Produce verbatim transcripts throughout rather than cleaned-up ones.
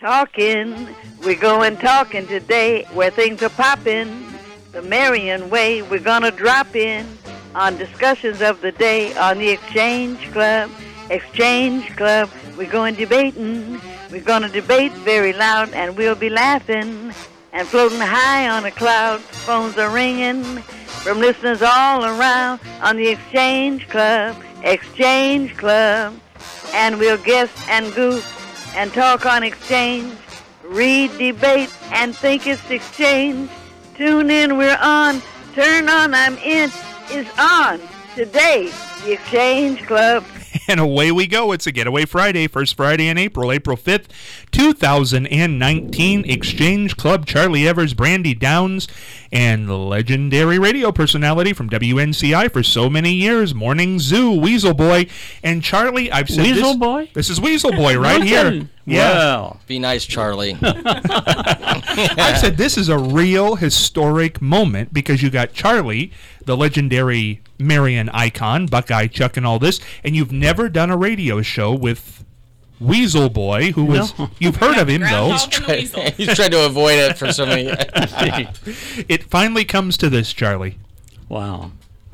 talking. We're going talking today where things are popping. The Marion way, we're going to drop in on discussions of the day on the Exchange Club. Exchange Club, we're going debating. We're going to debate very loud and we'll be laughing and floating high on a cloud. Phones are ringing from listeners all around on the Exchange Club. Exchange Club. And we'll guess and goof and talk on exchange, read, debate, and think it's exchange. Tune in, we're on. Turn on, I'm in. Is on today, the Exchange Club. And away we go. It's a Getaway Friday, first Friday in April, April fifth, two thousand nineteen. Exchange Club, Charlie Evers, Brandy Downs, and legendary radio personality from W N C I for so many years, Morning Zoo, Weasel Boy. And Charlie, I've said Weasel this, Boy? This is Weasel Boy right here. Yeah. Well. Be nice, Charlie. I've said this is a real historic moment because you got Charlie, the legendary Marion icon, Buckeye Chuck and all this, and you've never done a radio show with Weasel Boy, who was, No. you've heard of him though. He's tried, he's tried to avoid it for so many years. It finally comes to this, Charlie. Wow.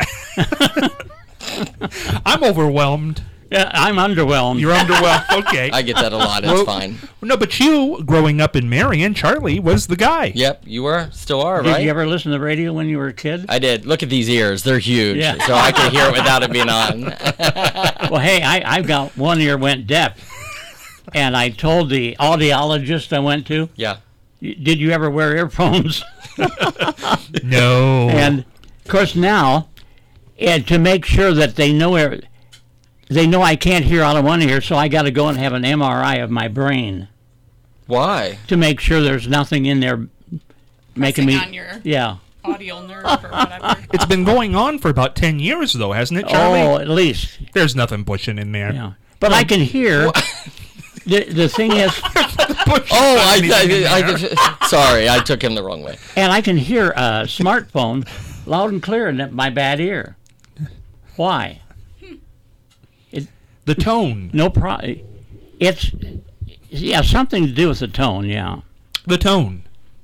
I'm overwhelmed. Yeah, I'm underwhelmed. You're underwhelmed. Okay. I get that a lot. It's Well, fine. No, but you, growing up in Marion, Charlie was the guy. Yep, you were. Still are, Did right? you ever listen to the radio when you were a kid? I did. Look at these ears. They're huge. Yeah. So I can hear it without it being on. Well, hey, I, I've got one ear went deaf. And I told the audiologist I went to, Yeah. did you ever wear earphones? No. And, of course, now, and to make sure that they know er- they know I can't hear out of one ear, so I got to go and have an M R I of my brain Why? to make sure there's nothing in there making me... on your Yeah. audio nerve or whatever. It's been going on for about ten years, though, hasn't it, Charlie? Oh, at least. There's nothing pushing in there. Yeah. But I can hear... The, the thing is... Oh, I, I, I, sorry. I took him the wrong way. And I can hear a smartphone loud and clear in my bad ear. Why? The tone. No problem. It's, yeah, something to do with the tone, yeah. The tone.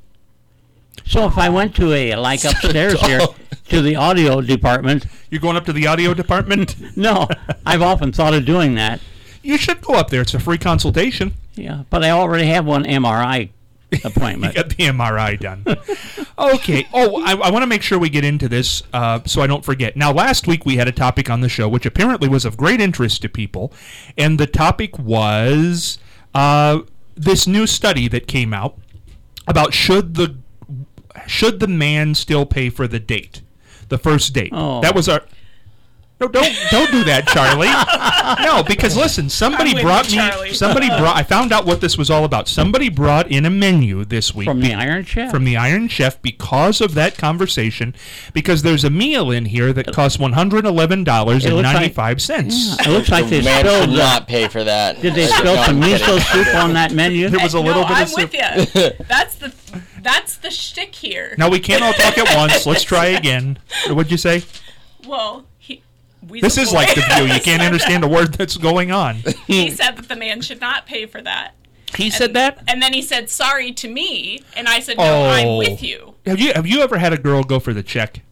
So if I went to a, like upstairs here, to the audio department, You're going up to the audio department? no, I've often thought of doing that. You should go up there. It's a free consultation. Yeah, but I already have one M R I You appointment. got the M R I done. Okay. Oh, I, I want to make sure we get into this uh, so I don't forget. Now, last week we had a topic on the show which apparently was of great interest to people, and the topic was uh, this new study that came out about should the should the man still pay for the date, the first date. Oh. That was our. No, don't don't do that, Charlie. No, because listen, somebody I'm with brought you, me. Charlie. Somebody brought. I found out what this was all about. Somebody brought in a menu this week From the Iron Chef? from the Iron Chef because of that conversation. Because there's a meal in here that costs one hundred eleven dollars and It looks like- ninety-five cents. It looks like The they man spilled should the, not pay for that. Did they No, spill some I'm kidding. miso soup on that menu? There was a little no, bit I'm of soup. with you. That's the that's the shtick here. Now we can't all talk at once. Let's try again. What'd you say? Well, he. Weasel This is Boy like The View. You said can't understand a word that's going on. He said that the man should not pay for that. He said that? And then he said sorry to me, and I said no, Oh. I'm with you. Have you have you ever had a girl go for the check?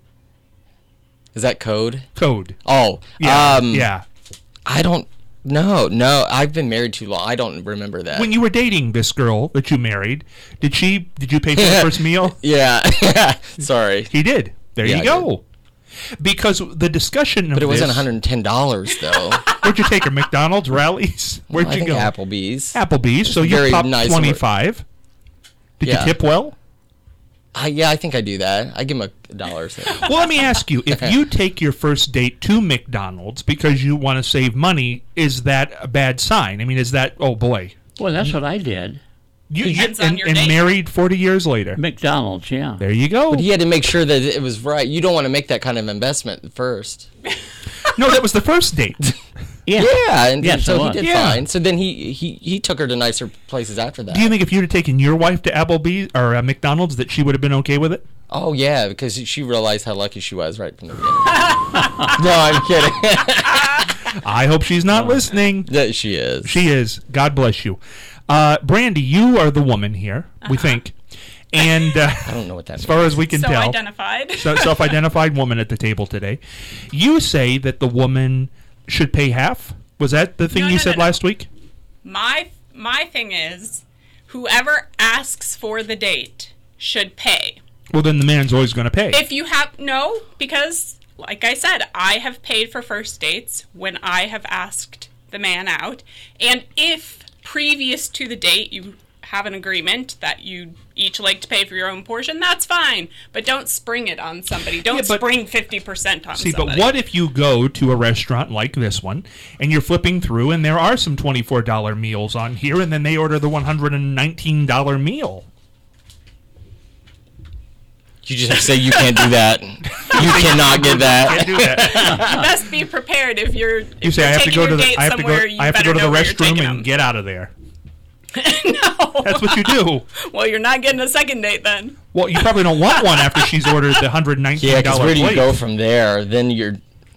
Is that code? Code. Oh. Yeah. Um, yeah. I don't. No, no. I've been married too long. I don't remember that. When you were dating this girl that you married, did she did you pay for the first meal? Yeah. Sorry. He did. There Yeah, you I go. Because the discussion of But it wasn't this, one hundred ten dollars, though. where'd you take her? McDonald's, Rallies? Where'd I you think go? Applebee's. Applebee's. So you very popped nice twenty-five. Did Yeah. you tip well? I, yeah, I think I do that. I give him a dollar. So. Well, let me ask you: if you take your first date to McDonald's because you want to save money, is that a bad sign? I mean, is that oh boy? Well, that's what I did. You, you Depends on and, your and date. married forty years later. McDonald's, yeah. There you go. But he had to make sure that it was right. You don't want to make that kind of investment first. No, that was the first date. Yeah. Yeah, and Yes, so it he was. did Yeah. fine. So then he, he he took her to nicer places after that. Do you think if you'd have taken your wife to Applebee's or uh, McDonald's, that she would have been okay with it? Oh yeah, because she realized how lucky she was right from the beginning. No, I'm kidding. I hope she's not listening. That she is. She is. God bless you. Uh, Brandy, you are the woman here, we think. And uh, I don't know what that as means. far as we can So tell, identified. so self-identified woman at the table today. You say that the woman should pay half? Was that the thing No, you no, said no, no. last week? My my thing is, whoever asks for the date should pay. Well, then the man's always going to pay. If you have no, because like I said, I have paid for first dates when I have asked the man out, and if previous to the date you have an agreement that you each like to pay for your own portion, that's fine. But don't spring it on somebody. Don't Yeah, but- spring fifty percent on See, somebody. but what if you go to a restaurant like this one, and you're flipping through, and there are some twenty-four dollar meals on here, and then they order the one hundred nineteen dollar meal? You just have to say you can't do that. You cannot get Can't that. do that. You best be prepared if you're if You say you're I have to taking go your to the date I have to go somewhere, you I have to better go to the know where you're restroom taking and them. get out of there. No. That's what you do. Well, you're not getting a second date then. Well, you probably don't want one after she's ordered the one hundred nineteen Yeah, dollar because where do you plate. go from there? Then you're.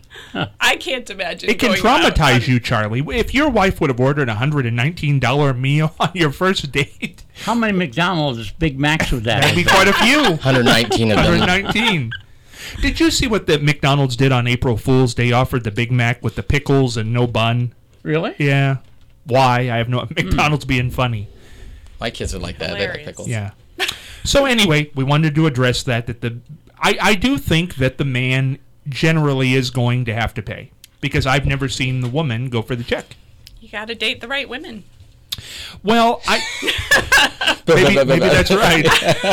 I can't imagine. It can going out traumatize on- you, Charlie. If your wife would have ordered a one hundred nineteen dollar meal on your first date, How many McDonald's Big Macs would that that'd be be? quite a few. one hundred nineteen of one hundred them. nineteen. Did you see what the McDonald's did on April Fool's Day? Offered the Big Mac with the pickles and no bun. Really? Yeah. Why? I have no. McDonald's being funny. My kids are like that. They like Hilarious. pickles. Yeah. So anyway, we wanted to address that. That the I I do think that the man generally is going to have to pay because I've never seen the woman go for the check. You got to date the right women. Well, I maybe, maybe that's right.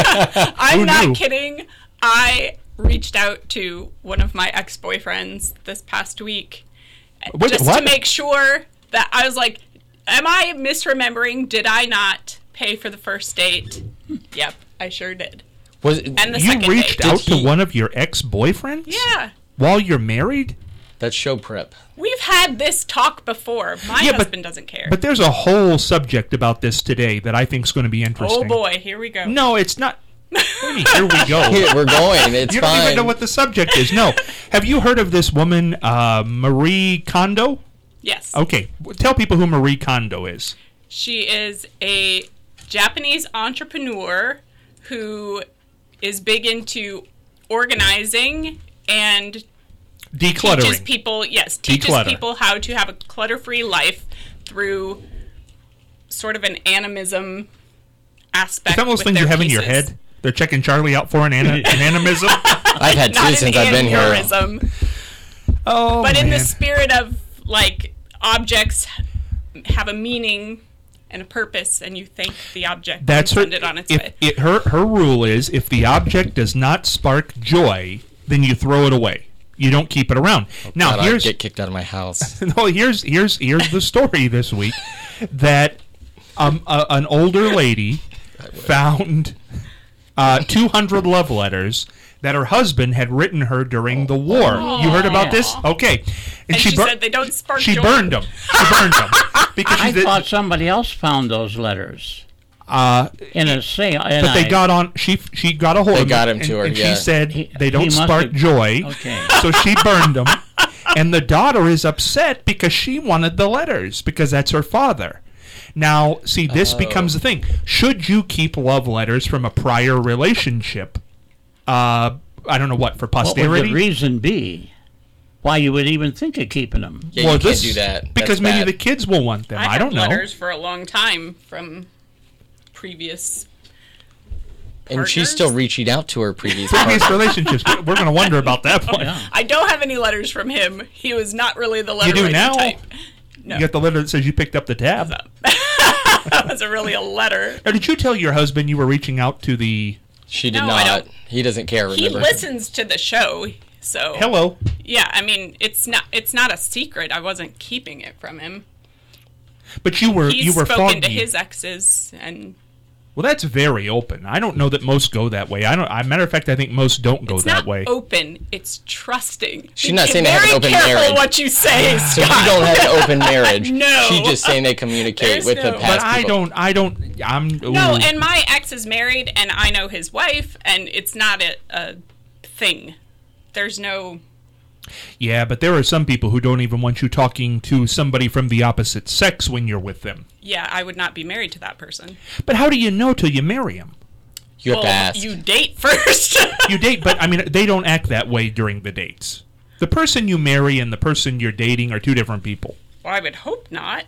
I'm Who not knew? kidding. I reached out to one of my ex-boyfriends this past week Wait, just what? to make sure that I was like, am I misremembering? Did I not pay for the first date? Yep, I sure did. Was And the You second reached date. out to he- one of your ex-boyfriends? Yeah. While you're married? that's show prep. We've had this talk before. My Yeah, but- husband doesn't care. But there's a whole subject about this today that I think is going to be interesting. oh boy, here we go. No, it's not. What do you mean, here we go. Here, we're going. It's You don't fine. even know what the subject is. No. Have you heard of this woman, uh, Marie Kondo? Yes. Okay. w- Tell people who Marie Kondo is. She is a Japanese entrepreneur who is big into organizing and Decluttering. teaches people, yes, teaches Declutter. people how to have a clutter-free life through sort of an animism aspect. Is that one of those with things their you have in your pieces. head? They're checking Charlie out for an, ana- an animism? I've had two Not since an I've been here. aneurysm, Oh, but in the man. spirit of like objects have a meaning and a purpose, and you thank the object That's and her. send it on its if way. it, her her rule is if the object does not spark joy, then you throw it away. You don't keep it around. now God, I'd here's get kicked out of my house. no here's here's here's the story this week that um a, an older lady found uh, two hundred love letters that her husband had written her during the war. You heard about this? Okay, and she, bur- said they don't spark she joy. burned them. She burned them because I she did, thought somebody else found those letters uh, in a sale. And but they I- got on. She she got a hold They of got them, him to and, her, and yeah. she said He- they he don't must spark have- joy. Okay. So she burned them, and the daughter is upset because she wanted the letters because that's her father. Now, see, this becomes the thing. Should you keep love letters from a prior relationship? Uh, I don't know what for What would posterity. the reason be? Why you would even think of keeping them? Yeah, well, you can't this- do that. because That's maybe bad. the kids will want them. I, I, have don't know. letters for a long time from previous. And she's partners? still reaching out to her previous Previous partner. relationships. We're, we're going to wonder about that point. Yeah. I don't have any letters from him. He was not really the letter do writing now? type. No, You got the letter that says you picked up the tab. that wasn't really a letter. Now, did you tell your husband you were reaching out to the? She did No, I not. don't. He doesn't care. He Remember? listens to the show, so Hello. yeah. I mean, it's not it's not a secret. I wasn't keeping it from him. But you were He's you were spoken foggy. to his exes, and Well, that's very open. I don't know that most go that way. I don't. I matter of fact, I think most don't go it's that not way. open. It's trusting. She's Be not saying they have very an open careful marriage. what you say, So Scott. you don't have an open marriage. No. She's just saying they communicate There's with no- the But past I people. don't. I don't. I'm. No, ooh. and my ex is married, and I know his wife, and it's not a, a thing. There's no. Yeah, but there are some people who don't even want you talking to somebody from the opposite sex when you're with them. Yeah, I would not be married to that person. But how do you know till you marry them? You have well, to ask. you date first. You date, but I mean, they don't act that way during the dates. The person you marry and the person you're dating are two different people. Well, I would hope not.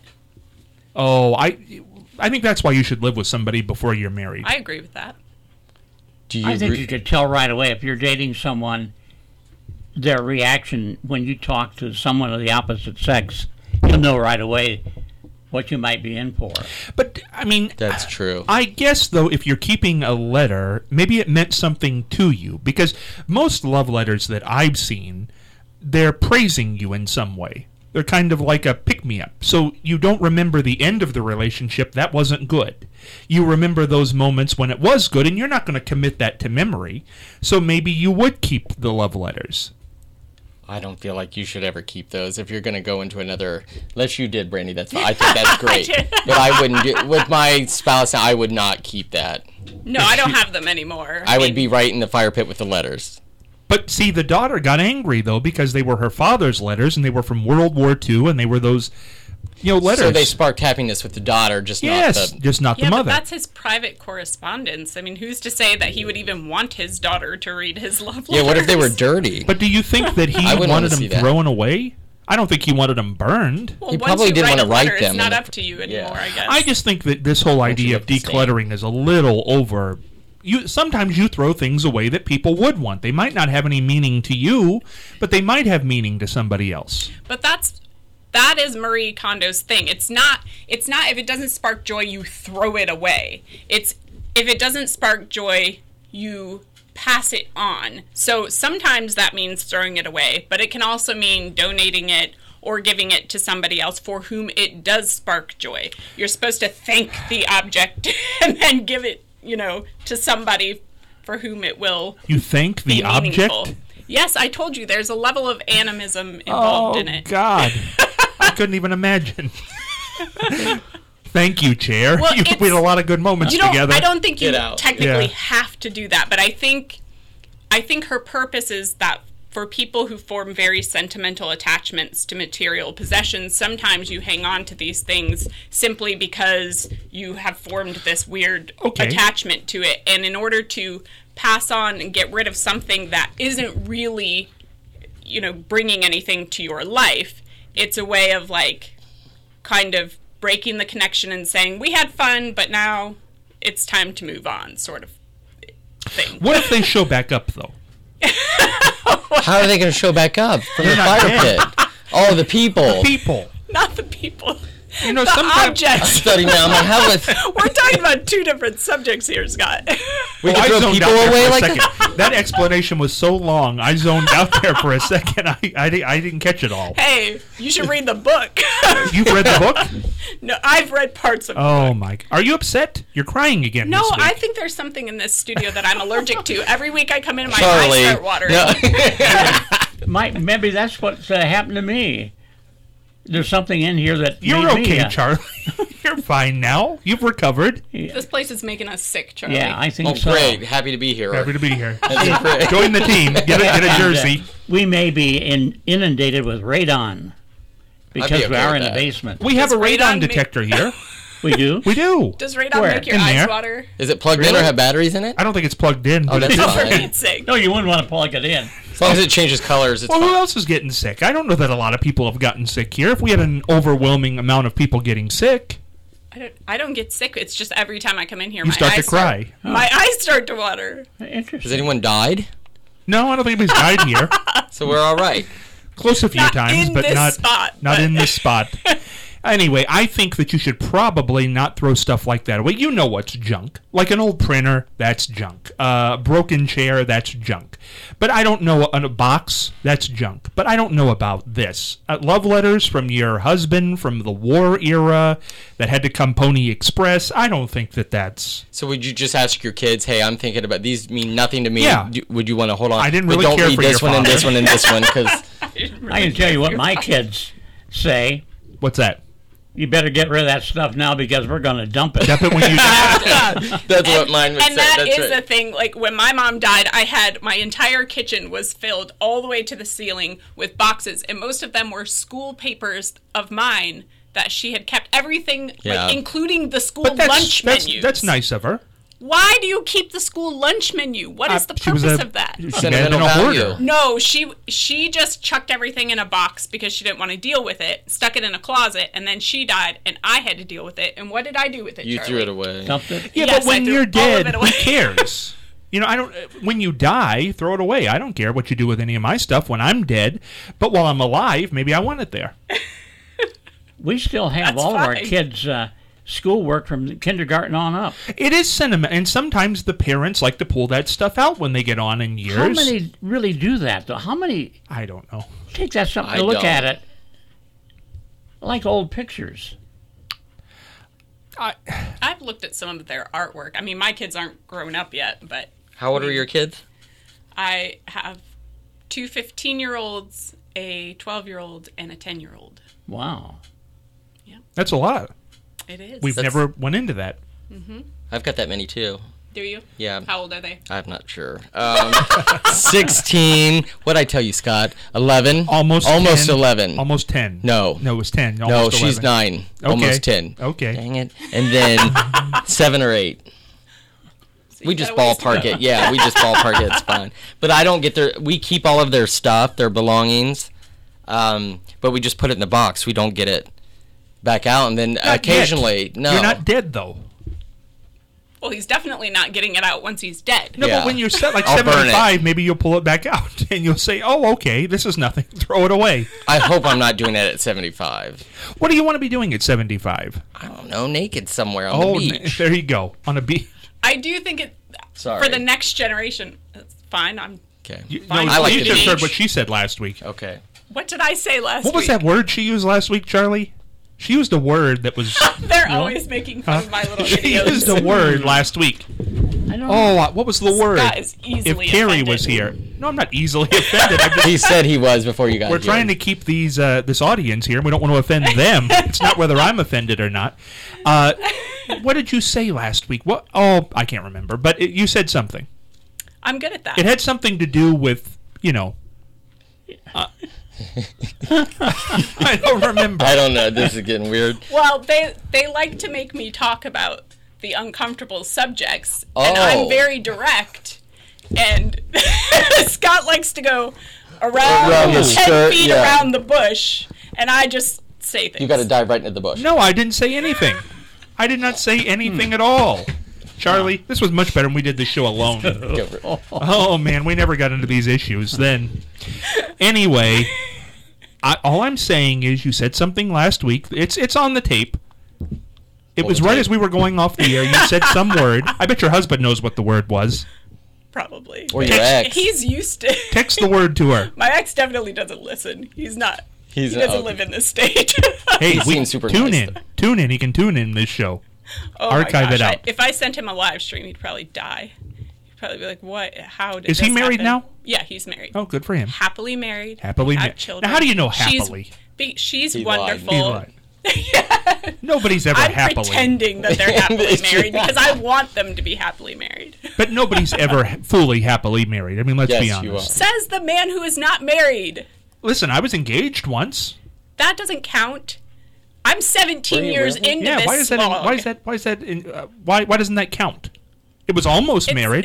Oh, I, I think that's why you should live with somebody before you're married. I agree with that. Do you I think re- you could tell right away if you're dating someone, their reaction when you talk to someone of the opposite sex, you'll know right away what you might be in for. But, I mean... That's true. I guess, though, if you're keeping a letter, maybe it meant something to you. Because most love letters that I've seen, they're praising you in some way. They're kind of like a pick-me-up. So you don't remember the end of the relationship. That wasn't good. You remember those moments when it was good, and you're not going to commit that to memory. So maybe you would keep the love letters. I don't feel like you should ever keep those. If you're going to go into another, unless you did, Brandy, that's fine. I think that's great. I did. But I wouldn't do, with my spouse, I would not keep that. No, I don't have them anymore. I would mean, be right in the fire pit with the letters. But see, the daughter got angry, though, because they were her father's letters, and they were from World War Two, and they were those, you know, letters. So they sparked happiness with the daughter, just yes, not the... just not Yeah, the but mother. that's his private correspondence. I mean, who's to say that he would even want his daughter to read his love letters? Yeah, what if they were dirty? But do you think that he I wouldn't wanted wanna see them that. thrown away? I don't think he wanted them burned. Well, He once probably you didn't write wanna a write letter, them It's not in the- up to you anymore, Yeah. I guess. I just think that this whole idea of look the same? decluttering is a little over. You sometimes you throw things away that people would want. They might not have any meaning to you, but they might have meaning to somebody else. But that's that is Marie Kondo's thing. It's not it's not if it doesn't spark joy, you throw it away. It's if it doesn't spark joy, you pass it on. So sometimes that means throwing it away, but it can also mean donating it or giving it to somebody else for whom it does spark joy. You're supposed to thank the object and then give it, you know, to somebody for whom it will You thank the be meaningful. object? Yes, I told you there's a level of animism involved Oh, in it. God. I couldn't even imagine. Thank you, Chair. Well, you it's- we had a lot of good moments You don't, together. I don't think you Get out. technically Yeah. have to do that, but I think I think her purpose is that for people who form very sentimental attachments to material possessions, sometimes you hang on to these things simply because you have formed this weird Okay. attachment to it. And in order to pass on and get rid of something that isn't really, you know, bringing anything to your life, it's a way of like kind of breaking the connection and saying, we had fun, but now it's time to move on, sort of thing. What if they show back up, though? How are they going to show back up from the They're not fire dead. pit? Oh, the people. People. Not the people. You know, The sometimes... objects. Study now. I'm like, how would We're talking about two different subjects here, Scott. we Oh, could I throw zoned people out there away for a like second. that? That explanation was so long, I zoned out there for a second. I, I, di- I didn't catch it all. Hey, you should read the book. You've read the book? No, I've read parts of it. Oh, my... Are you upset? You're crying again No, this week. I think there's something in this studio that I'm allergic to. Every week I come in and my Charlie. eyes start watering. No. Might, maybe that's what's uh, happened to me. There's something in here that You're made me, okay, uh, Charlie. You're fine now. You've recovered. This place is making us sick, Charlie. Yeah, I think Oh, so. great. Happy to be here. Happy to be here. That's great. Join the team. Get a, get a And, uh, jersey. we may be in, inundated with radon because okay we are with in the that. basement. We have a Does radon radon make- detector here. We do. We do. Does radon Where? make your In eyes there? water? Is it plugged in Really? or have batteries in it? I don't think it's plugged in. Oh, but that's it's- For fine. Pete's sake. No, you wouldn't want to plug it in. As long as it changes colors, it's Well, who fine. else is getting sick? I don't know that a lot of people have gotten sick here. If we had an overwhelming amount of people getting sick, I don't, I don't get sick. It's just every time I come in here, you my start to eyes start- cry. My eyes start to water. Interesting. Has anyone died? No, I don't think anybody's died here. So we're all right. Close a few Not times, in but this not spot, not but- in this spot. Anyway, I think that you should probably not throw stuff like that away. You know what's junk. Like an old printer, that's junk. A uh, broken chair, that's junk. But I don't know, a, a box, that's junk. But I don't know about this. Uh, love letters from your husband from the war era that had to come Pony Express, I don't think that that's... So would you just ask your kids, hey, I'm thinking about these mean nothing to me. Yeah. Do- would you want to hold on? I didn't But really don't care read for this your one and father. this one and this one because I can tell you what my kids say. What's that? You better get rid of that stuff now because we're going to dump it. Dump it when you That's what mine would and say. that That's is right. the thing. Like when my mom died, I had my entire kitchen was filled all the way to the ceiling with boxes, and most of them were school papers of mine that she had kept. Everything, Yeah. like including the school But that's, lunch that's, menus. that's nice of her. Why do you keep the school lunch menu? What is Uh, the she was purpose a- of that? She had Sentimental been a value. hoarder. No, she she just chucked everything in a box because she didn't want to deal with it, stuck it in a closet, and then she died, and I had to deal with it. And what did I do with it, You Charlie? threw it away. Dumped it. Yeah, Yes, but when I threw you're all of dead, it who away. cares? You know, I don't. When you die, throw it away. I don't care what you do with any of my stuff when I'm dead. But while I'm alive, maybe I want it there. We still have That's all of our fine. kids' uh, schoolwork from kindergarten on up. It is sentiment, and sometimes the parents like to pull that stuff out when they get on in years. How many really do that, though? How many I don't know. take that something I to look don't. at it? Like old pictures. I, I've looked at some of their artwork. I mean, my kids aren't grown up yet, but How old are your kids? I have two fifteen-year-olds, a twelve-year-old, and a ten-year-old. Wow. that's a lot. It is. We've That's- never went into that. I've got that many too. Do you? Yeah. How old are they? I'm not sure. Um, sixteen. What'd I tell you, Scott? eleven? Almost Almost ten. eleven. Almost ten. No. No, it was ten. No, Almost she's eleven. nine. Okay. Almost ten. Okay. Dang it. And then seven or eight. See, We just got a ways to ballpark go. it. Yeah, we just ballpark it. It's fine. But I don't get their. We keep all of their stuff, their belongings, um, but we just put it in the box. We don't get it back out. And then Not occasionally, yet. no. You're not dead though. Well, he's definitely not getting it out once he's dead. No, Yeah. but when you're set like I'll burn it. seventy-five, maybe you'll pull it back out and you'll say, "Oh, okay, this is nothing. Throw it away." I hope I'm not doing that at seventy-five. What do you want to be doing at seventy-five? I don't know, naked somewhere on Oh, the n- beach. there you go on a beach. I do think it Sorry. for the next generation. It's fine. I'm. Okay. You, Fine. no, I like you the just beach. heard what she said last week. Okay. What did I say last What was week? that word she used last week, Charlie? She used a word that was. They're always making fun of my little She videos. used a word last week. I don't Oh, uh, what was the word? Scott is If easily Carrie offended. was here. No, I'm not easily offended. I'm just, He said he was before you got we're here. trying to keep these uh, this audience here. And we don't want to offend them. It's not whether I'm offended or not. Uh, what did you say last week? What? Oh, I can't remember. But it, you said something. I'm good at that. It had something to do with, you know. Uh, I don't remember. I don't know. This is getting weird. Well, they they like to make me talk about the uncomfortable subjects, and Oh. I'm very direct. And Scott likes to go around, Around the ten skirt, feet yeah. around the bush, and I just say things. You got to dive right into the bush. No, I didn't say anything. I did not say anything at all. Charlie, this was much better when we did this show alone. Go for it. Oh man, we never got into these issues then. Anyway, I, all I'm saying is you said something last week. It's it's on the tape. It On was the right tape. as we were going off the air. You said some word. I bet your husband knows what the word was. Probably. Or your ex. He's used to. Text the word to her. My ex definitely doesn't listen. He's not. He's he doesn't oh, live in this state. Hey, He we seems super tune nice, in. though. Tune in. He can tune in this show. Oh my Archive gosh, it I- out. if I sent him a live stream, he'd probably die. He'd probably be like, "What? How did Is he this married happen?" now? Yeah, he's married. Oh, good for him. Happily married. Happily had married. children. Now, how do you know She's- happily? be- She's, He lied. wonderful. He lied. Nobody's ever I'm happily. pretending that they're happily It's true. married because I want them to be happily married. But nobody's ever ha- fully happily married. I mean, let's Yes, be you honest. Says the man who is not married. Listen, I was engaged once. That doesn't count. I'm seventeen Were you years really? into Yeah, this why is that? slog. Why is that? Why is that? In, uh, why? Why doesn't that count? It was almost It's- married.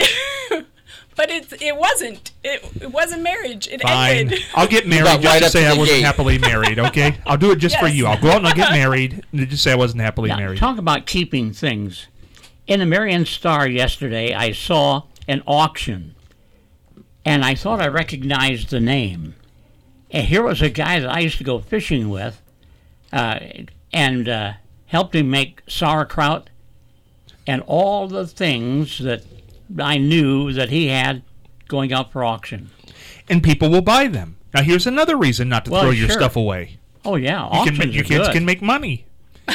But it's it wasn't. It, it wasn't marriage. It Fine. ended. I'll get married got just right to up say to I the wasn't gate. happily married. Okay, I'll do it just for Yes. you. I'll go out and I'll get married and just say I wasn't happily Now, married. talk about keeping things. In the Marion Star yesterday, I saw an auction, and I thought I recognized the name. And here was a guy that I used to go fishing with, uh, and uh, helped him make sauerkraut and all the things that I knew that he had going out for auction. And people will buy them. Now here's another reason not to Well, throw your sure. stuff away. Oh yeah, You can, auctions ma- your are kids good. can make money.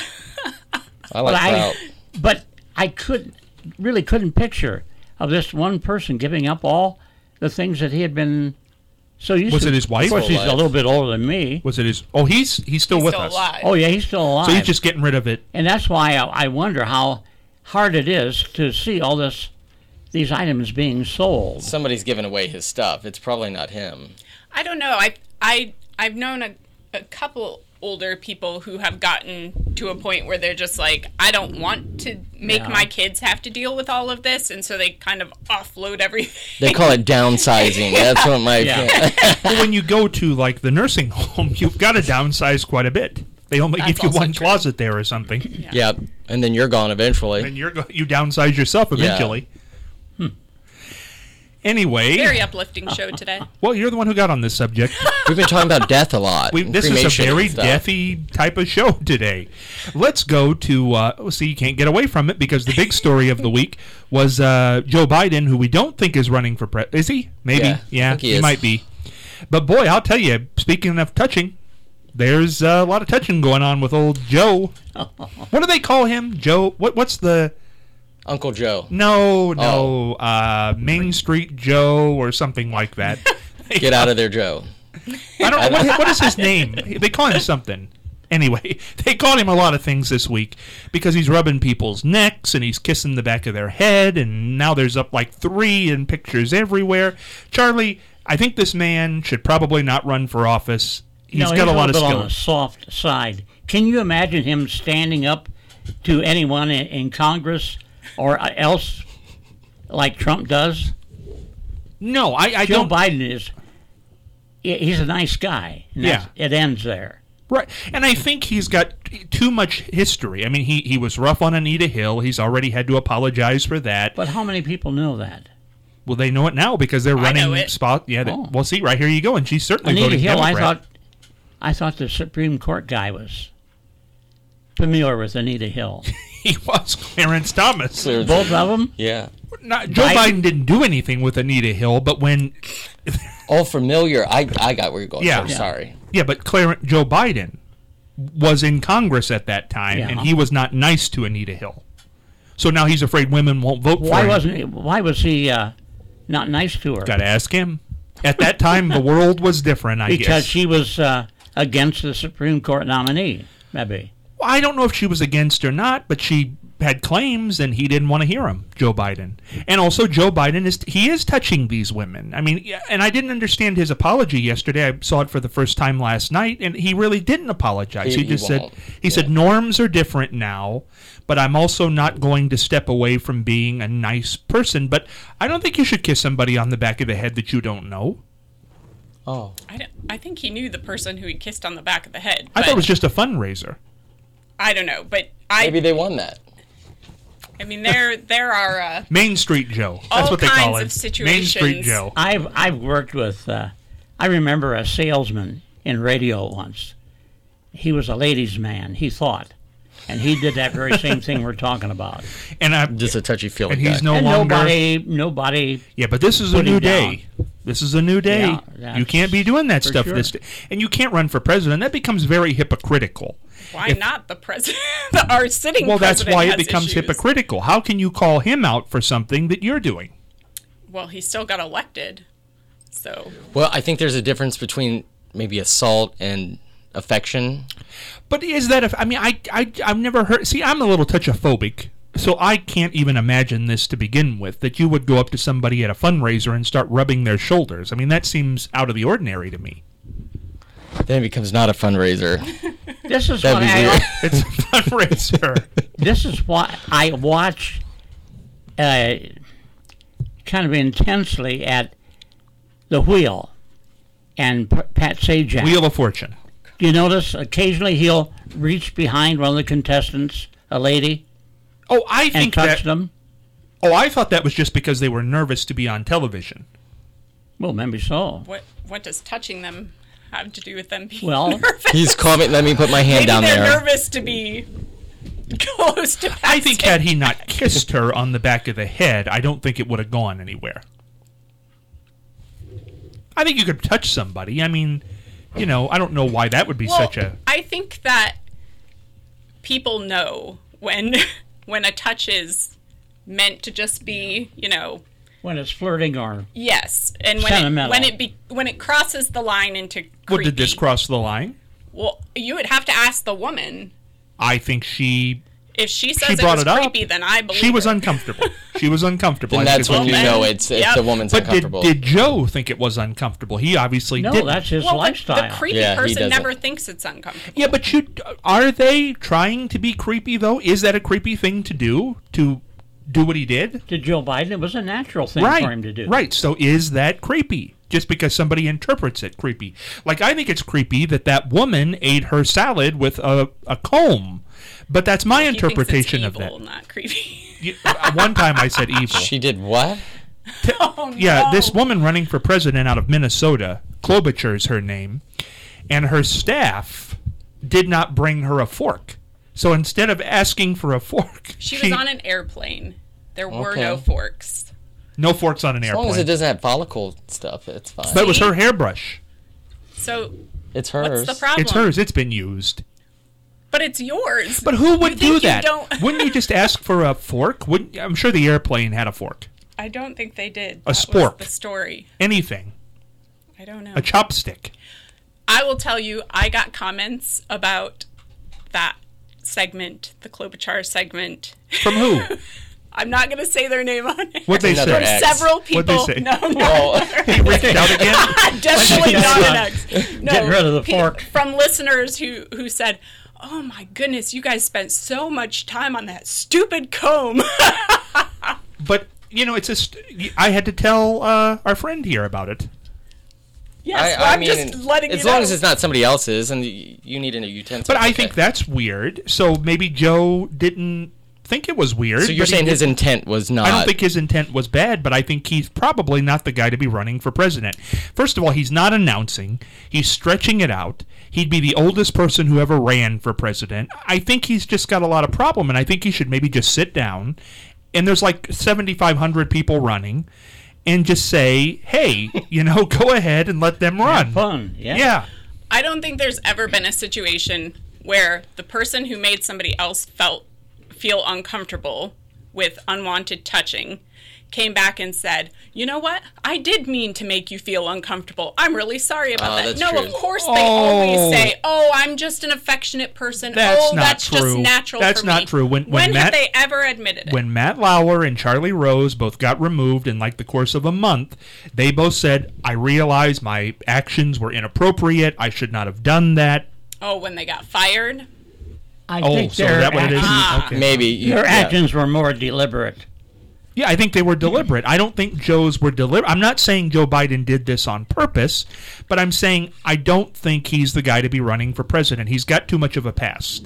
I like But I, trout. but I could really couldn't picture of this one person giving up all the things that he had been So you Was should- it his wife? Of course, Still he's a alive. little bit older than me. Was it his? Oh, he's he's still He's with still us. alive. Oh yeah, he's still alive. So he's just getting rid of it. and that's why I, I wonder how hard it is to see all this, these items being sold. Somebody's giving away his stuff. It's probably not him. I don't know. I I I've known a, a couple older people who have gotten to a point where they're just like, I don't want to make Yeah. my kids have to deal with all of this, and so they kind of offload everything. They call it downsizing. That's what my Yeah. But when you go to like the nursing home, you've got to downsize quite a bit. They only That's give you also one true. closet there or something, Yep. And then you're gone eventually. and you're go- you downsize yourself eventually. Hmm. Anyway, Very uplifting show today. well, you're the one who got on this subject. We've been talking about death a lot. We, and this is a cremation and very stuff. deathy type of show today. Let's go to, uh, oh, see, you can't get away from it because the big story of the week was uh, Joe Biden, who we don't think is running for president. Is he? Maybe. Yeah, I Yeah, think he he is. might be. But boy, I'll tell you, speaking of touching, there's uh, a lot of touching going on with old Joe. What do they call him? Joe? What? What's the... Uncle Joe. No, no. Oh. Uh, Main Street Joe or something like that. Get out of there, Joe. I don't know. What, what is his name? They call him something. Anyway, they called him a lot of things this week because he's rubbing people's necks and he's kissing the back of their head, and now there's up like three in pictures everywhere. Charlie, I think this man should probably not run for office. He's No, got a lot of little bit on the skills. soft side. Can you imagine him standing up to anyone in, in Congress or else like Trump does? No, I, I Joe don't. Biden is, he- he's a nice guy. And that's- It ends there. Right, and I think he's got too much history. I mean, he, he was rough on Anita Hill. He's already had to apologize for that. But how many people know that? Well, they know it now because they're I running know it. spot. Yeah, they, Oh. well, see, right here you go, and she's certainly Anita voting Hill, I Democrat. thought, I thought the Supreme Court guy was familiar with Anita Hill. He was Clarence Thomas. Clear- Both of them? Yeah. Not, Joe Biden- Biden didn't do anything with Anita Hill, but when, Oh, familiar. I I got where you're going. Yeah. I'm Yeah. sorry. yeah, but Clarence, Joe Biden was in Congress at that time, Yeah. and he was not nice to Anita Hill. So now he's afraid women won't vote for Why him. wasn't he, why was he uh, not nice to her? Got to ask him. At that time, the world was different, I Because guess. she was uh, against the Supreme Court nominee, maybe. Well, I don't know if she was against or not, but she had claims, and he didn't want to hear them, Joe Biden. And also, Joe Biden is he is touching these women. I mean, yeah, and I didn't understand his apology yesterday. I saw it for the first time last night, and he really didn't apologize. He- He, just he said won't. he said norms are different now, but I'm also not going to step away from being a nice person. But I don't think you should kiss somebody on the back of the head that you don't know. Oh. I, don't, I think he knew the person who he kissed on the back of the head. I but thought it was just a fundraiser. I don't know, but I. Maybe they won that. I mean, there there are. Uh, Main Street Joe. That's All what they call kinds it. of Main Street situations. Joe. I've I've worked with. Uh, I remember a salesman in radio once. He was a ladies' man. He thought, and he did that very same thing we're talking about. And I, Just a touchy feely and he's guy. no and longer. nobody nobody. Yeah, but this is a put new him day. This is a new day. Yeah, that's you can't be doing that for stuff sure. this day. And you can't run for president. That becomes very hypocritical. why If- not the president? Our sitting Well, that's president why it has becomes issues. hypocritical. How can you call him out for something that you're doing? Well, he still got elected, so Well, I think there's a difference between maybe assault and affection. But is that if I mean I I I've never heard see I'm a little touchophobic. So I can't even imagine this to begin with, that you would go up to somebody at a fundraiser and start rubbing their shoulders. I mean, that seems out of the ordinary to me. Then it becomes not a fundraiser. This is That'd what be I. weird. It's a fundraiser. This is what I watch, uh, kind of intensely at the Wheel and P- Pat Sajak. Wheel of Fortune. Do you notice occasionally he'll reach behind one of the contestants, a lady, Oh, I and think touch that. them? Oh, I thought that was just because they were nervous to be on television. Well, maybe so. what what does touching them have to do with them being Well, nervous? He's calming. Let me put my hand Maybe down they're there. nervous to be close to. I think Pat had he not kissed her on the back of the head, I don't think it would have gone anywhere. I think you could touch somebody. I mean, you know, I don't know why that would be Well, such a. I think that people know when when a touch is meant to just be, you know, When it's flirting or Yes, and when it, Sentimental. when it be, when it crosses the line into creepy. Well, did this cross the line? Well, you would have to ask the woman. I think she If she she says it brought was it up. creepy, then I believe She was her. uncomfortable. She was uncomfortable. And I think that's is what when she you said. know it's if Yep. the woman's But did, uncomfortable. did Joe think it was uncomfortable? He obviously no, didn't. that's his Well, the, lifestyle. the creepy Yeah, he person doesn't. never thinks it's uncomfortable. Yeah, but you are they trying to be creepy though? Is that a creepy thing to do? To do what he did? to Joe Biden, it was a natural thing Right. for him to do. Right. So is that creepy? Just because somebody interprets it creepy. Like I think it's creepy that that woman ate her salad with a, a comb. But that's my He thinks interpretation it's of evil, that. not creepy. You- One time I said evil. She did what? Oh, Yeah, no. this woman running for president out of Minnesota, Klobuchar is her name, and her staff did not bring her a fork. So instead of asking for a fork, She was on an airplane. There were no Okay. forks. no forks on an As airplane. long as it doesn't have follicle stuff, it's fine. But it was her hairbrush. So It's hers. what's the problem? It's hers. It's been used. But it's yours. But who would You do think you that? don't- Wouldn't you just ask for a fork? Wouldn't, I'm sure the airplane had a fork. I don't think they did. A That spork. was the story. Anything. I don't know. A chopstick. I will tell you, I got comments about that segment, the Klobuchar segment. From who? I'm not going to say their name on it. What'd they Another say? ex. Several people. What'd they say? No, no. Oh, He reached out again? Definitely not an ex. No, Get rid of the pe- fork. From listeners who, who said, oh my goodness, you guys spent so much time on that stupid comb. But, you know, it's just, I had to tell uh, our friend here about it. yes, I, well, I I'm mean, just letting as you know. long as it's not somebody else's and y- you need a utensil. But I okay. think that's weird. So maybe Joe didn't think it was weird. So you're but he saying his did- intent was not. I don't think his intent was bad, but I think he's probably not the guy to be running for president. First of all, he's not announcing. He's stretching it out. He'd be the oldest person who ever ran for president. I think he's just got a lot of problem, and I think he should maybe just sit down. And there's like seventy-five hundred people running, and just say, hey, you know, go ahead and let them run. Fun. Yeah. Yeah. I don't think there's ever been a situation where the person who made somebody else felt feel uncomfortable with unwanted touching came back and said, you know what? I did mean to make you feel uncomfortable. I'm really sorry about Oh, that. that's No, true. of course they Oh. always say, oh, I'm just an affectionate person. That's oh, not that's just true. natural That's for not me." true. When- when have Matt- they ever admitted it? When Matt Lauer and Charlie Rose both got removed in like the course of a month, they both said, I realize my actions were inappropriate. I should not have done that. oh, when they got fired? I Oh, think so their, is that what it is? Ah. Okay. Maybe you- their yeah. actions were more deliberate. Yeah, I think they were deliberate. I don't think Joe's were deliberate. I'm not saying Joe Biden did this on purpose, but I'm saying I don't think he's the guy to be running for president. He's got too much of a past.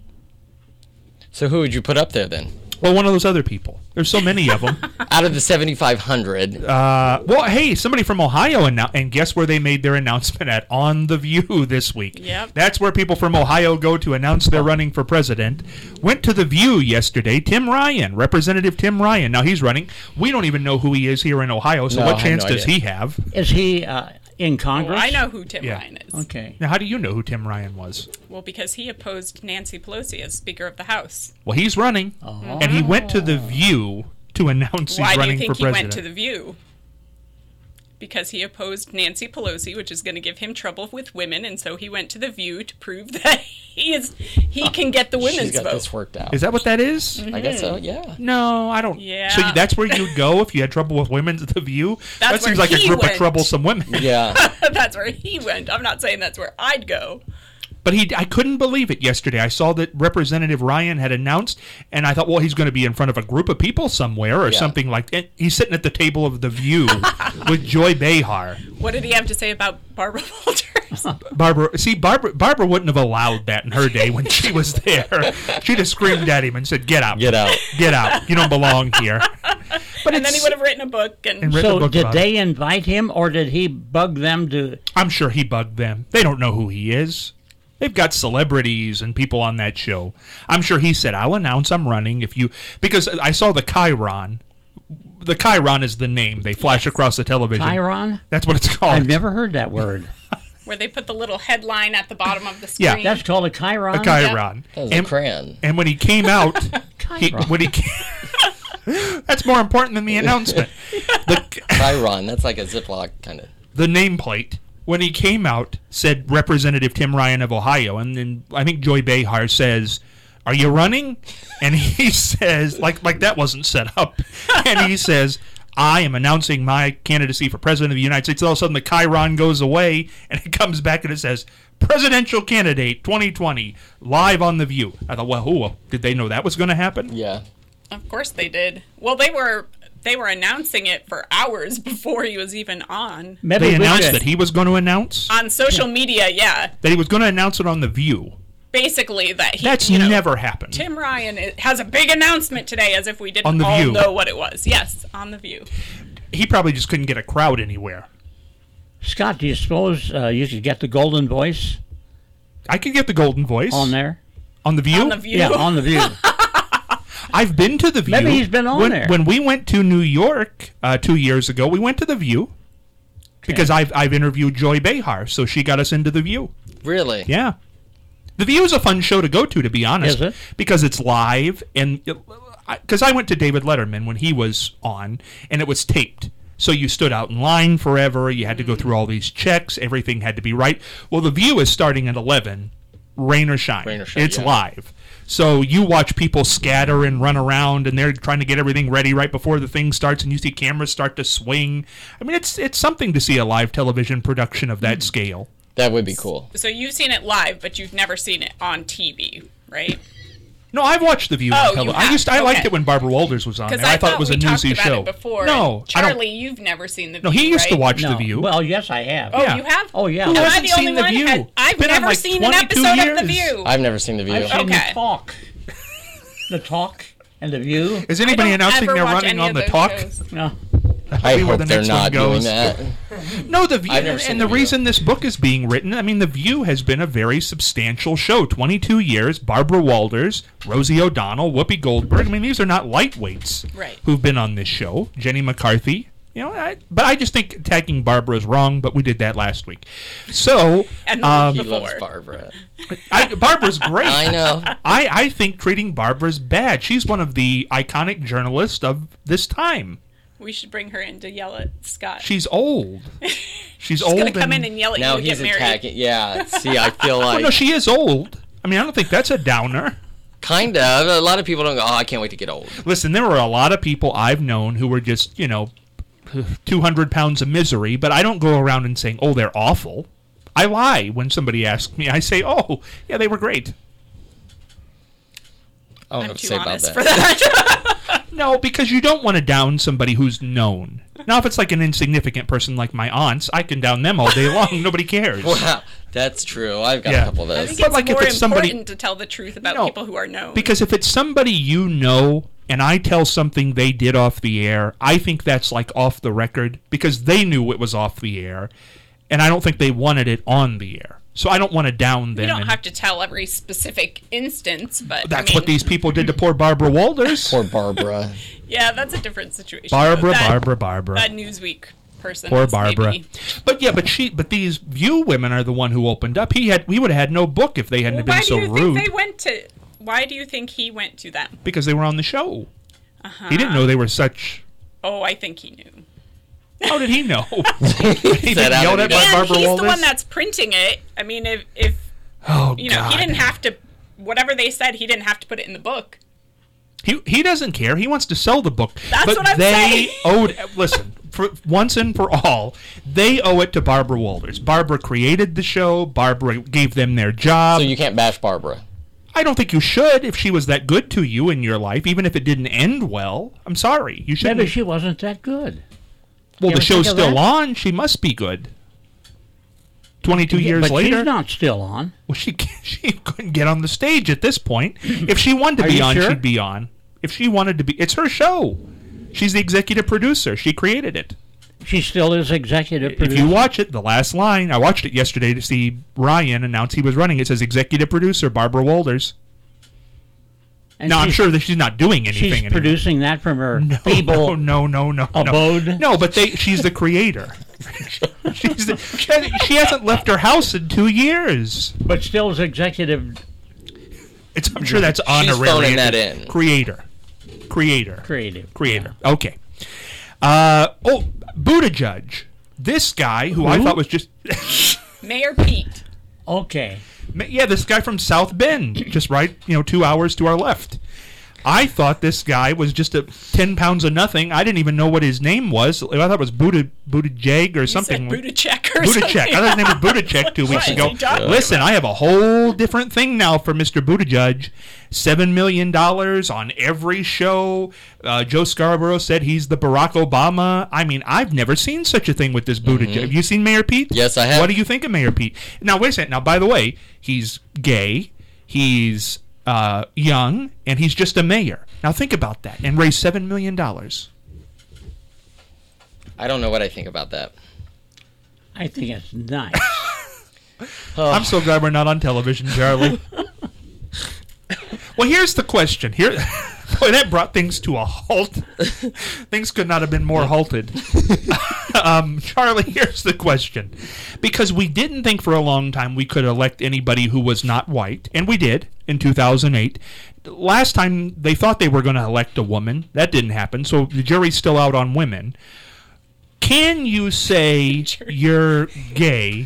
So who would you put up there then? Well, one of those other people. There's so many of them. Out of the seventy-five hundred, Uh, well, hey, somebody from Ohio, annou- and guess where they made their announcement at? On The View this week. Yep. That's where people from Ohio go to announce they're running for president. Went to The View yesterday. Tim Ryan, Representative Tim Ryan. Now he's running. We don't even know who he is here in Ohio, so No, what I have chance no does idea. he have? Is he uh, in Oh, Congress? I know who Tim Yeah. Ryan is. Okay. Now, how do you know who Tim Ryan was? Well, because he opposed Nancy Pelosi as Speaker of the House. Well, he's running, and he went to The View to announce Why he's do you running think for he president. went to The View? Because he opposed Nancy Pelosi, which is going to give him trouble with women, and so he went to The View to prove that he is he can get the women's she's got vote. this worked out. Is that what that is? Mm-hmm. I guess so. Yeah. No, I don't. Yeah. So you- that's where you'd go if you had trouble with women's at The View? That's that seems where like a he group went. of troublesome women. Yeah. That's where he went. I'm not saying that's where I'd go. But he, I couldn't believe it yesterday. I saw that Representative Ryan had announced, and I thought, well, he's going to be in front of a group of people somewhere or Yeah. something like that. He's sitting at the table of The View with Joy Behar. What did he have to say about Barbara Walters? Barbara, see, Barbara, Barbara wouldn't have allowed that in her day when she was there. She'd have screamed at him and said, "Get out, Get out. get out! You don't belong here." But And then he it's- would have written a book. And, And written a So book did about they it. invite him, or did he bug them to? I'm sure he bugged them. They don't know who he is. They've got celebrities and people on that show. I'm sure he said, I'll announce I'm running if you... Because I saw the Chiron. The Chiron is the name they flash across the television. Chiron? That's what it's called. I've never heard that word. where they put the little headline at the bottom of the Yeah. screen. That's called a Chiron. A Chiron. That was a And, crayon. and when he came out... he, Chiron. when he came, That's more important than the announcement. The, Chiron, that's like a Ziploc kind of. the nameplate, when he came out, said Representative Tim Ryan of Ohio, and then I think Joy Behar says, "Are you running?" And he says, like like that wasn't set up, and he says, "I am announcing my candidacy for president of the United States." All of a sudden, the Chiron goes away, and it comes back and it says, "Presidential candidate twenty twenty, live on The View." I thought, well, who, did they know that was going to happen? Yeah. Of course they did. Well, they were they were announcing it for hours before he was even on. Maybe They we announced should- that he was going to announce On social media, yeah. that he was going to announce it on The View. Basically, that he, That's you know, never happened. Tim Ryan i- has a big announcement today, as if we didn't On The all View. know what it was. Yes, on The View. He probably just couldn't get a crowd anywhere. Scott, do you suppose uh, you could get the Golden Voice I could get the Golden Voice on there? on The View. On The View. Yeah, on the View. I've been to The View. Maybe he's been on when, there. When we went to New York uh, two years ago, we went to The View because I've I've interviewed Joy Behar, so she got us into The View. Really? Yeah. The View is a fun show to go to, to be honest. Is it? Because it's live, and because I went to David Letterman when he was on, and it was taped. So you stood out in line forever. You had to go through all these checks. Everything had to be right. Well, The View is starting at eleven, rain or shine. Rain or shine, It's yeah. live. So you watch people scatter and run around, and they're trying to get everything ready right before the thing starts, and you see cameras start to swing. I mean, it's it's something to see a live television production of that scale. That would be cool. So you've seen it live, but you've never seen it on T V, right? No, I've watched The View. Oh, on tele- you I have? used I liked Okay. it when Barbara Walters was on there. Because I, I, thought it was a we talked newsy about show. it before. No, I don't. Charlie, you've never seen The View, No, he used right? to watch No. The View. Well, yes, I have. Oh, Yeah. you have? Oh, yeah. Who Am I hasn't the only seen The one? View? Had- I've Been on, never like, seen an twenty-two episode of The years. View. I've never seen The View. I've seen Okay. the talk. The talk and the View. Is anybody I don't announcing ever they're watch running any on of the those talk? shows. No. I Maybe where hope the they're next one not doing goes. that. No, The View, I've never seen and The the View. reason this book is being written, I mean, The View has been a very substantial show. twenty-two years, Barbara Walters, Rosie O'Donnell, Whoopi Goldberg. I mean, these are not lightweights Right. who've been on this show. Jenny McCarthy. You know, I, but I just think attacking Barbara is wrong, but we did that last week. So, And um, He before. loves Barbara. I, Barbara's great. I know. I, I think treating Barbara's bad. She's one of the iconic journalists of this time. We should bring her in to yell at Scott. She's old. She's, She's old. going to come and, in and yell at Now you to he's get married. attacking. Yeah. See, I feel Well, like no, she is old. I mean, I don't think that's a downer. kind of. A lot of people don't go. Oh, I can't wait to get old. Listen, there were a lot of people I've known who were just, you know, two hundred pounds of misery, but I don't go around and saying, oh, they're awful. I lie when somebody asks me. I say, oh, yeah, they were great. I don't know I'm what to too say about honest that. for that. No, because you don't want to down somebody who's known. Now, if it's like an insignificant person like my aunts, I can down them all day long. Nobody cares. Wow, that's true. I've got Yeah. a couple of I those. think But, it's like, if more it's somebody- important to tell the truth about No, people who are known. Because if it's somebody you know and I tell something they did off the air, I think that's like off the record because they knew it was off the air, and I don't think they wanted it on the air. So I don't want to down them. you don't and- have to tell every specific instance, but That's I mean, what these people did to poor Barbara Walters. Poor Barbara. Yeah, that's a different situation. Barbara, That- Barbara, Barbara. That Newsweek person. Poor is Barbara. maybe- But yeah, but she, but these View women are the one who opened up. He had, we would have had no book if they hadn't Well, have why been do so you rude think they went to? Why do you think he went to them? because they were on the show. Uh-huh. He didn't know they were such. Oh, I think he knew. How did he know? he Said didn't how yell did at he by know? And Barbara he's Walters. the one that's printing it. I mean, if if oh you know, God. he didn't have to. Whatever they said, he didn't have to put it in the book. He he doesn't care. He wants to sell the book. That's but what I'm they saying. owed. Listen, for once and for all, they owe it to Barbara Walters. Barbara created the show. Barbara gave them their job. So you can't bash Barbara. I don't think you should if she was that good to you in your life, even if it didn't end well. I'm sorry. You shouldn't. Maybe she wasn't that good. well, You the ever show's think of still that? on. She must be good. Twenty-two years but later. she's not still on. Well, she can't- she couldn't get on the stage at this point. If she wanted to Are be you on, sure? she'd be on. If she wanted to be, it's her show. She's the executive producer. She created it. She still is executive If producer. you watch it, the last line, I watched it yesterday to see Ryan announce he was running. It says executive producer Barbara Walters. And Now I'm she's- sure that she's not doing anything she's anymore. producing that from her No, feeble. no, no, no, no, abode? No, no, but they, she's the creator. she's the, she, hasn't, she hasn't left her house in two years. But still is executive. It's, I'm sure that's She's honorary. phoning that in. Creator. creator? Creative. Creator. Okay. Uh, oh, Buttigieg. This guy, who, I Who? thought was just... Mayor Pete. Okay. Yeah, this guy from South Bend, just right, you know, two hours to our left. I thought this guy was just a ten pounds of nothing. I didn't even know what his name was. I thought it was Buddha Buttigieg or You something. said Buttigieg or Buttigieg. something. I thought his name was Buttigieg two weeks What ago. is he talking Listen, I have a whole different thing now for Mister Buttigieg. Seven million dollars on every show. Uh, Joe Scarborough said he's the Barack Obama. I mean, I've never seen such a thing with this Buttigieg. Have you seen Mayor Pete? Yes, I have. What do you think of Mayor Pete? Now, wait a second. Now, by the way, he's gay. He's uh, young, and he's just a mayor. Now think about that, and raise seven million dollars. I don't know what I think about that. I think it's nice. Oh, I'm so glad we're not on television, Charlie. Well, here's the question. Here, boy, that brought things to a halt. Things could not have been more halted. um, Charlie, here's the question. Because we didn't think for a long time we could elect anybody who was not white, and we did in two thousand eight. Last time they thought they were going to elect a woman. That didn't happen, so the jury's still out on women. Can you say you're gay?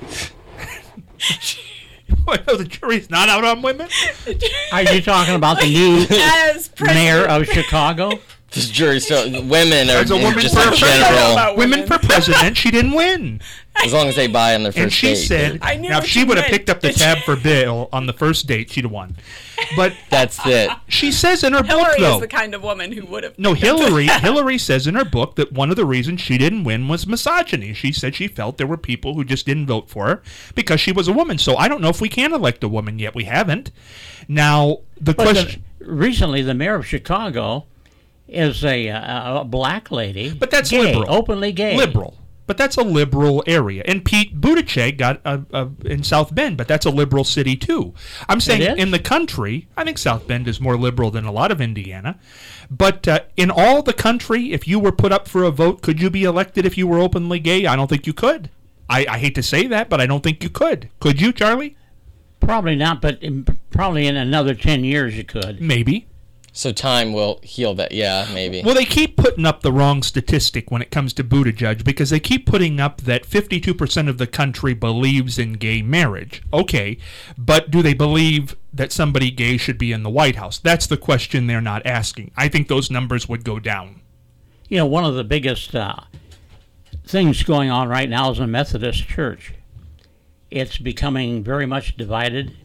What, no, the jury's not out on women? Are you talking about the new As president. mayor of Chicago? this jury still women are As a woman just for in president. general. About Women women. for president, she didn't win. As long as they buy on their first And she date. said, I knew now if what she you would have meant. picked up the tab for Bill on the first date, she'd have won. But That's it. she says in her Hillary book, though. is the kind of woman who would have. No, Hillary. Hillary says in her book that one of the reasons she didn't win was misogyny. She said she felt there were people who just didn't vote for her because she was a woman. So I don't know if we can elect a woman yet. We haven't. Now the But the- question, recently, the mayor of Chicago is a, a, a black lady. but that's gay, liberal, openly gay. liberal. But that's a liberal area. And Pete Buttigieg got uh, uh, in South Bend, but that's a liberal city too. I'm saying It is? in the country, I think South Bend is more liberal than a lot of Indiana. But uh, in all the country, if you were put up for a vote, could you be elected if you were openly gay? I don't think you could. I, I hate to say that, but I don't think you could. Could you, Charlie? Probably not, but in, probably in another ten years you could. Maybe. So time will heal that. Yeah, maybe. Well, they keep putting up the wrong statistic when it comes to Buttigieg because they keep putting up that fifty-two percent of the country believes in gay marriage. Okay, but do they believe that somebody gay should be in the White House? That's the question they're not asking. I think those numbers would go down. You know, one of the biggest uh, things going on right now is the Methodist Church. It's becoming very much divided,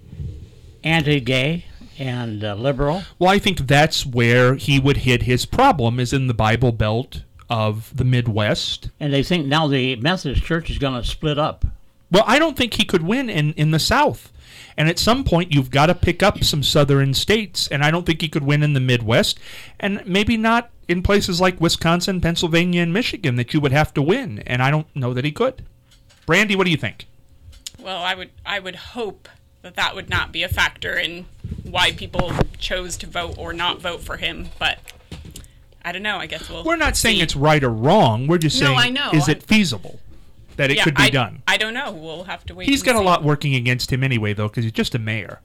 anti-gay and uh, liberal. Well, I think that's where he would hit his problem is in the Bible Belt of the Midwest. And they think now the Methodist Church is going to split up. Well, I don't think he could win in, in the South. And at some point, you've got to pick up some southern states. And I don't think he could win in the Midwest. And maybe not in places like Wisconsin, Pennsylvania, and Michigan that you would have to win. And I don't know that he could. Brandy, what do you think? Well, I would. I would hope that that would not be a factor in why people chose to vote or not vote for him. But I don't know. I guess we'll. We're not saying see. it's right or wrong. We're just No, saying, I know. is I- it feasible that it Yeah, could be I, done? I don't know. We'll have to wait. He's and got a see. lot working against him anyway, though, because he's just a mayor.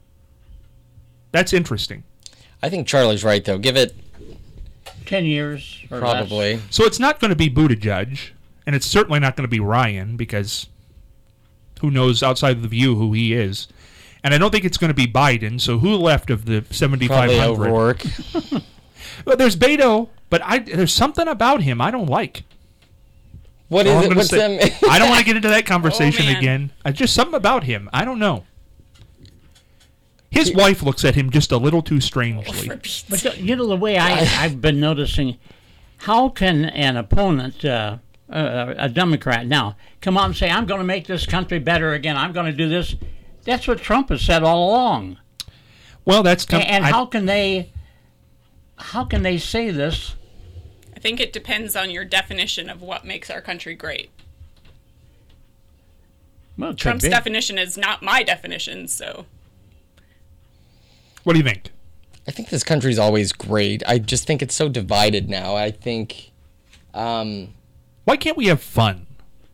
That's interesting. I think Charlie's right though. Give it Ten years or probably. less. So it's not going to be Buttigieg, and it's certainly not going to be Ryan, because who knows outside of the view who he is. And I don't think it's going to be Biden, so who left of the seventy-five Probably hundred? O'Rourke. Well, there's Beto, but I, there's something about him I don't like. What All is I'm it? gonna What's say- them? I don't want to get into that conversation Oh, man. again. Uh, just something about him. I don't know. His wife looks at him just a little too strangely. For Pete's But the- you know the way I, I've been noticing, how can an opponent, uh, uh, a Democrat now, come out and say, I'm going to make this country better again, I'm going to do this? That's what Trump has said all along. Well, that's A- com- and I- how can they, how can they say this? I think it depends on your definition of what makes our country great. Well, it could Trump's be. definition is not my definition, so What do you think? I think this country's always great. I just think it's so divided now. I think. Um, Why can't we have fun?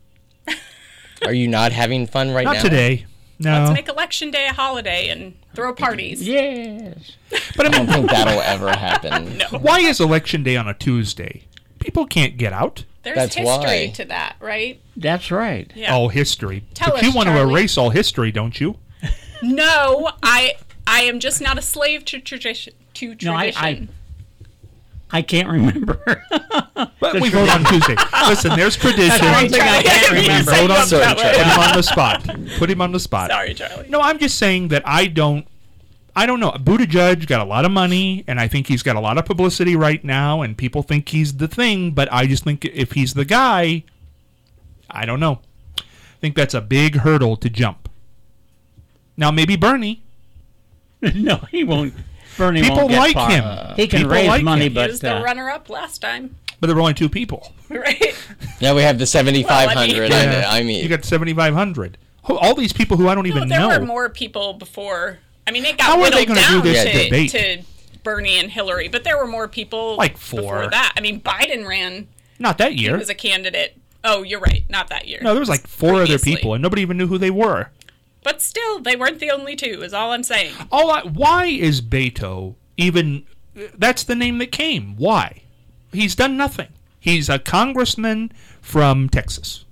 are you not having fun right Not now? today. No. let's make election day a holiday and throw parties. Yes. But I I don't mean, think that'll ever happen. No. why is election day on a Tuesday? People can't get out. There's That's history why. to that, right? That's right. Yeah. Oh, history. Tell but us, you want Charlie. to erase all history, don't you? No, I I am just not a slave to tradition. To No, I- tradition. I- I can't remember. But we vote on Tuesday. Listen, there's tradition. one thing I can't You remember. said Hold on, you sorry, that way. Put him on the spot. Put him on the spot. Sorry, Charlie. No, I'm just saying that I don't. I don't know. Buttigieg got a lot of money, and I think he's got a lot of publicity right now, and people think he's the thing. But I just think if he's the guy, I don't know. I think that's a big hurdle to jump. Now maybe Bernie. No, he won't. Bernie People won't get like far. him. He can People raise like money, him. He but was the uh, runner-up last time, But there were only two people. right? Yeah, we have the seventy-five hundred. Well, I I, mean- I mean, you got seventy-five hundred. All these people who I don't No, even there know. were more people before. I mean, it got How are they whittled gonna do down this to, debate? to Bernie and Hillary, but there were more people Like four. before that. I mean, Biden ran Not that year. as a candidate. Oh, you're right, not that year. No, there was like four other Previously. people, and nobody even knew who they were. But still, they weren't the only two. Is all I'm saying. All I, why is Beto even? That's the name that came. Why? He's done nothing. He's a congressman from Texas.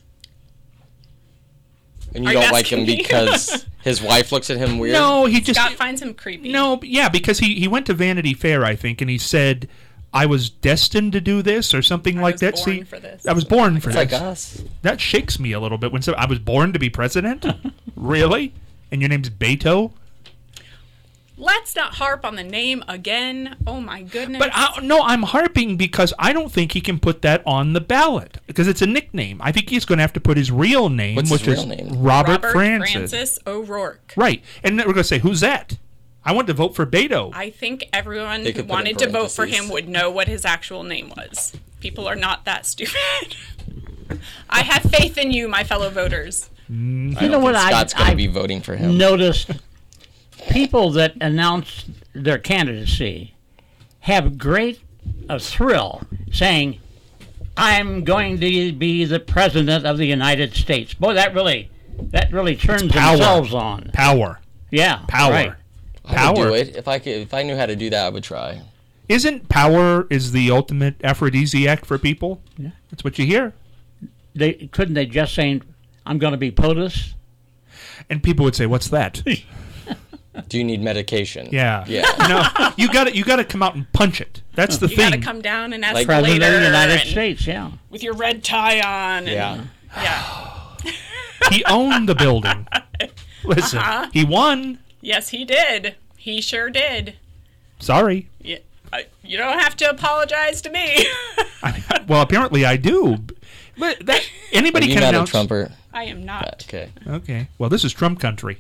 and you Are you don't like him asking me? because his wife looks at him weird. No, he just Scott finds him creepy. no, yeah, because he he went to Vanity Fair, I think, and he said, "I was destined to do this" or something like was that. born See, for this. I was born for it's this. like us. That shakes me a little bit when so, I was born to be president. Really? And your name's Beto? Let's not harp on the name again. Oh my goodness. But I, no, I'm harping because I don't think he can put that on the ballot because it's a nickname. I think he's going to have to put his real name, What's which his is real name? Robert, Robert Francis. Francis O'Rourke. Right, and then we're going to say, who's that? I want to vote for Beto. I think everyone They who could put in wanted to vote for him parentheses. would know what his actual name was. People are not that stupid. I have faith in you, my fellow voters. I you don't know what think I Scott's going I to be voting for him. noticed? People that announce their candidacy have great a thrill saying, "I'm going to be the president of the United States." Boy, that really that really turns power. themselves on. Power. Yeah, Power. right. I would Power. do it if I could. If I knew how to do that, I would try. Isn't power is the ultimate aphrodisiac for people? Yeah. That's what you hear. They couldn't they just say, "I'm going to be POTUS"? And people would say, "What's that?" Do you need medication? Yeah. Yeah. No, you got to you got to come out and punch it. That's the You thing. got to come down and Like escalator President of the United and States, yeah. with your red tie on. And, Yeah. yeah. He owned the building. Listen, Uh-huh. he won. Yes, he did. He sure did. Sorry. Yeah. Uh, you don't have to apologize to me. I, well, apparently I do. But that Are anybody you can not a announce. Trumper? I am not. Okay. Okay. Well, this is Trump country.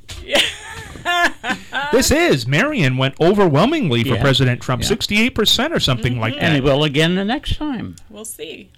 This is. Marion went overwhelmingly for Yeah. President Trump, Yeah. sixty-eight percent or something like And he that. will again the next time. We'll see.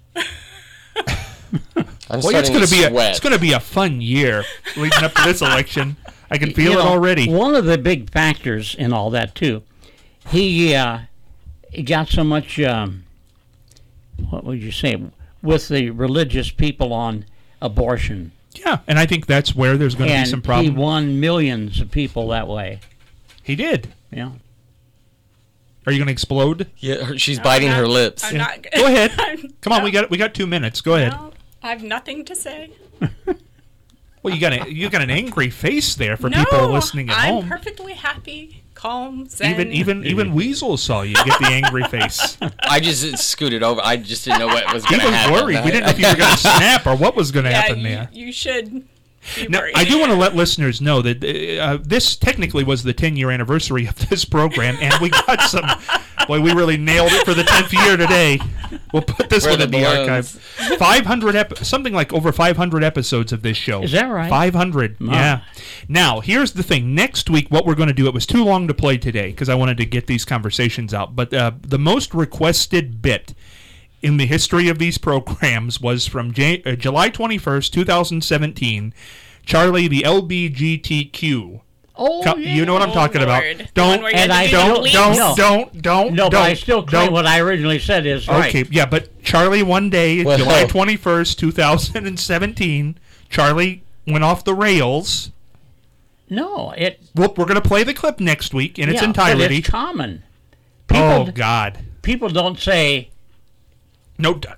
I'm Well, it's starting going to be a sweat. it's going to be a fun year leading up to this election. I can feel You it know, already. One of the big factors in all that too, he uh, he got so much. Um, what would you say with the religious people on abortion, Yeah, and I think that's where there's going to be and some he problems. won millions of people that way. He did. Yeah. Are you going to explode? Yeah, her- she's biting I'm her not- lips. I'm not. Go ahead. I'm- Come on, no, we got we got two minutes. Go ahead. no, I have nothing to say. Well, you got a you got an angry face there for no, people listening at I'm home. perfectly happy, calm, zen. Even even even Weasel saw you get the angry face. I just scooted over. I just didn't know what was He going to was happen. worried. We didn't know if you were going to snap or what was going to yeah, happen you, there. you should be Now, worried. I do want to let listeners know that uh, this technically was the ten-year anniversary of this program, and we got some. Boy, we really nailed it for the tenth year today. We'll put this Where one are in the the balloons? archive. five hundred ep- something like over five hundred episodes of this show. Is that right? five hundred. Wow. Yeah. Now, here's the thing. Next week, what we're going to do, it was too long to play today because I wanted to get these conversations out, but uh, the most requested bit in the history of these programs was from J- uh, July twenty-first, twenty seventeen. Charlie, the L B G T Q. Oh, Co- yeah. You know what I'm Oh, talking Lord. about. The Don't, one where you And had I to do don't, the bleeps? don't, No. don't, don't, No, don't. but I still claim don't. what I originally said is right. Okay, yeah, but Charlie, one day, Well- July twenty-first, twenty seventeen, Charlie went off the rails No, it. Well, we're going to play the clip next week in its yeah, entirety. But it's common. People, oh God! People don't say. No. d-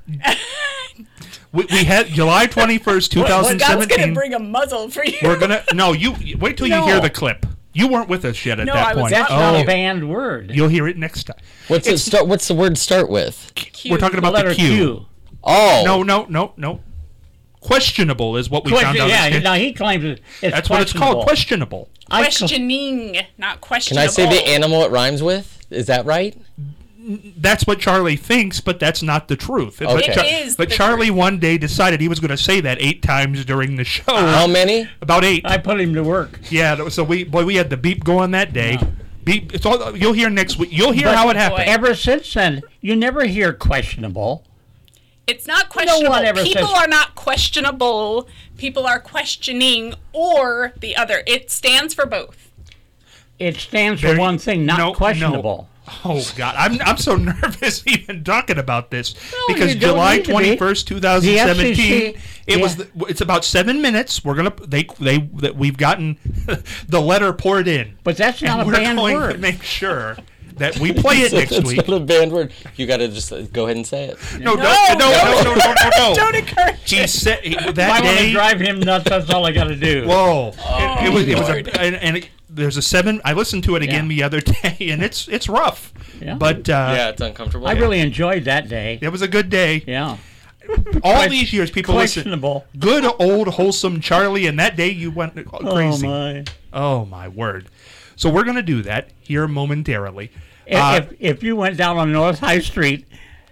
we, we had July twenty-first, two thousand God's seventeen. gonna bring a muzzle for you. We're gonna no. You you- wait till you No. hear the clip. You weren't with us yet at No, that I was point. not. That's oh, not a banned word. you'll hear it next time. What's it start? What's the word start with? We're talking The about letter the Q. Q. Oh, No, no, no, no. Questionable is what we Question, found out. yeah, It's- now he claims it- it's That's what it's called. Questionable. I cl- Questioning, not can questionable. I say the animal it rhymes with? Is that right? That's what Charlie thinks, but that's not the truth. But, Okay. It Char- is but the Charlie truth. one day decided he was going to say that eight times during the show. How many? About eight. I put him to work. Yeah. So we boy, we had the beep going that day. Yeah. Beep. It's all you'll hear next week. You'll hear But- how it happened. Ever since then, you never hear questionable. It's not questionable. ever People says- are not questionable. People are questioning or the other. It stands for both. It stands for Very- one thing, not no, questionable. no. Oh God, I'm I'm so nervous even talking about this No, because you don't July need to be. twenty first, two thousand The seventeen. F C C It was. yeah. The, it's about seven minutes. We're gonna they they that we've gotten the letter poured in. But that's not and a we're banned going word. to make sure that we play it next It's week. not a banned word. You got to just uh, go ahead and say it. No, no, No, no, no, no, no, no, no. Don't encourage He it. said he, If I that want to day. drive him nuts, that's all I got to do. Whoa! it, it was. It was Lord. a, and, and it, there's a seven. I listened to it again Yeah. the other day, and it's it's rough. Yeah. But uh, Yeah, it's uncomfortable. I really enjoyed that day. it was a good day. Yeah. All Ques- these years, people listen. questionable. Good old wholesome Charlie, and that day you went crazy. Oh my! Oh my word! So we're gonna do that here momentarily. If, Uh, if if you went down on North High Street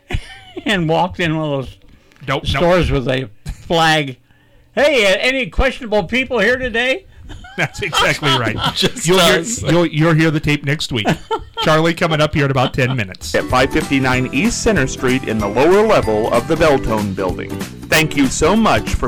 and walked in one of those nope, nope. stores with a flag, hey, uh, any questionable people here today? That's exactly right. Just you'll, hear, us. you'll you'll hear the tape next week. Charlie coming up here in about ten minutes. At five fifty-nine East Center Street in the lower level of the Beltone building. Thank you so much for